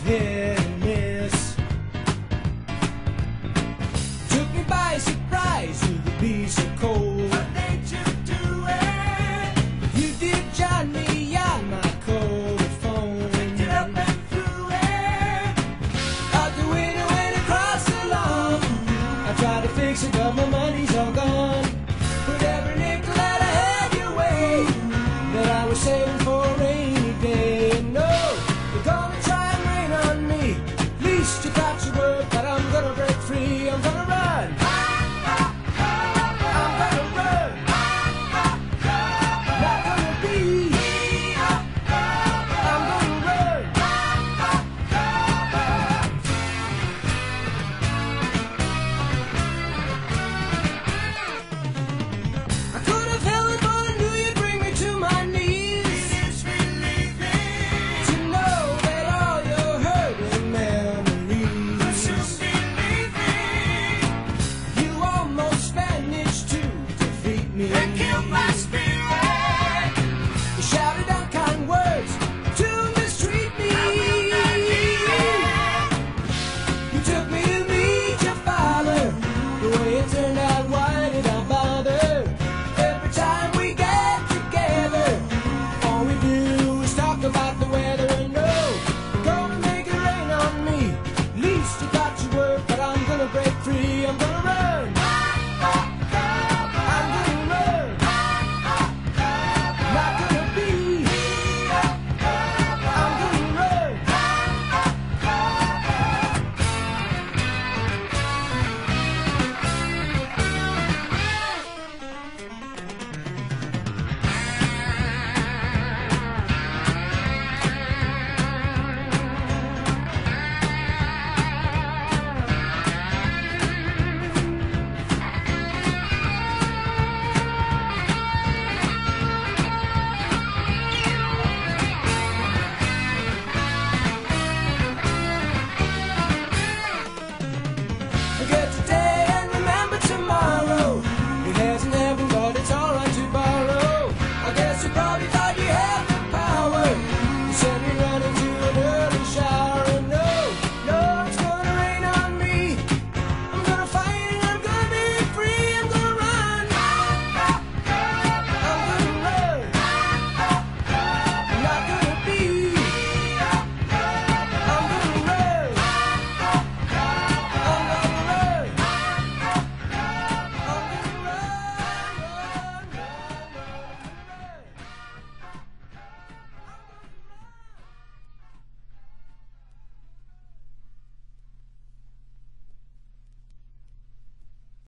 hit and miss. Took me by surprise to the be so cold. What made you do it? You did John me on my cold phone. Picked it up and threw it. Out the window went across the lawn. I tried to fix it, but my money's